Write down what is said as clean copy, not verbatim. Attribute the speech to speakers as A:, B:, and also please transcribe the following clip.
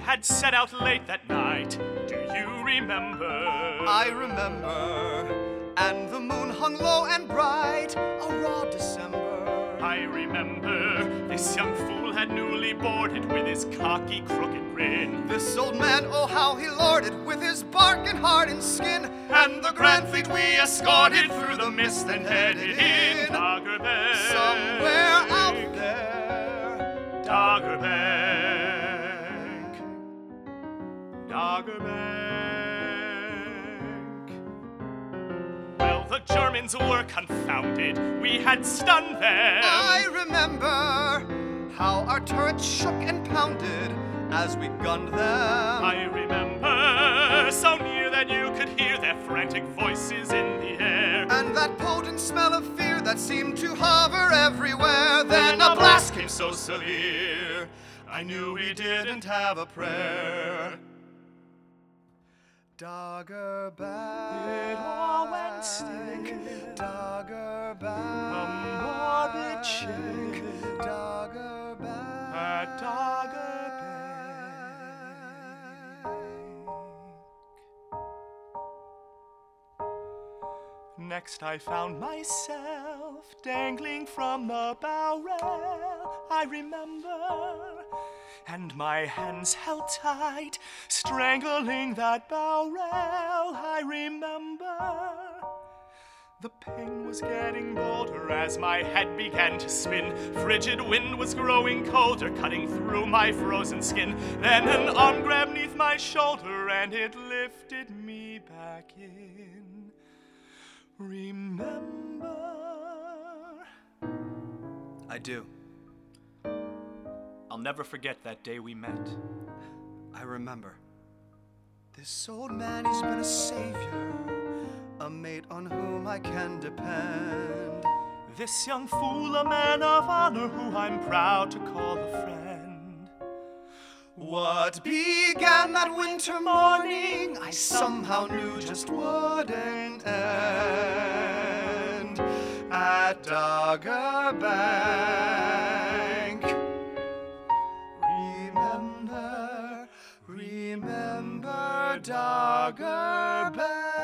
A: had set out late that night. Do you remember?
B: I remember. And the moon hung low and bright, a raw December.
A: I remember. This young fool had newly boarded with his cocky, crooked grin.
B: This old man, oh how he lorded with his bark and heart and skin.
A: And the grand fleet we escorted through the mist and headed in Dogger Bank.
B: Somewhere out there,
A: Dogger Bank. Dogger Bank. Well, the Germans were confounded. We had stunned them.
B: I remember how our turrets shook and pounded as we gunned them.
A: I remember, so near that you could hear their frantic voices in the air.
B: And that potent smell of fear that seemed to hover everywhere. Then a blast came so severe, I knew we didn't have a prayer. Dogger Bank,
A: It all went stick.
B: Dogger
A: A
B: Bank,
A: morbid shake
B: Dogger Bank,
A: at Dogger Bank. Next I found myself dangling from the bow rail, I remember, and my hands held tight, strangling that bow rail, I remember. The pain was getting bolder as my head began to spin. Frigid wind was growing colder, cutting through my frozen skin. Then an arm grabbed neath my shoulder and it lifted me back in. Remember?
B: I do.
A: I'll never forget that day we met.
B: I remember. This old man, he's been a savior, a mate on whom I can depend.
A: This young fool, a man of honor who I'm proud to call a friend.
B: What began that winter morning, I somehow knew just wouldn't end. At Dogger Bank. Remember, remember Dogger Bank.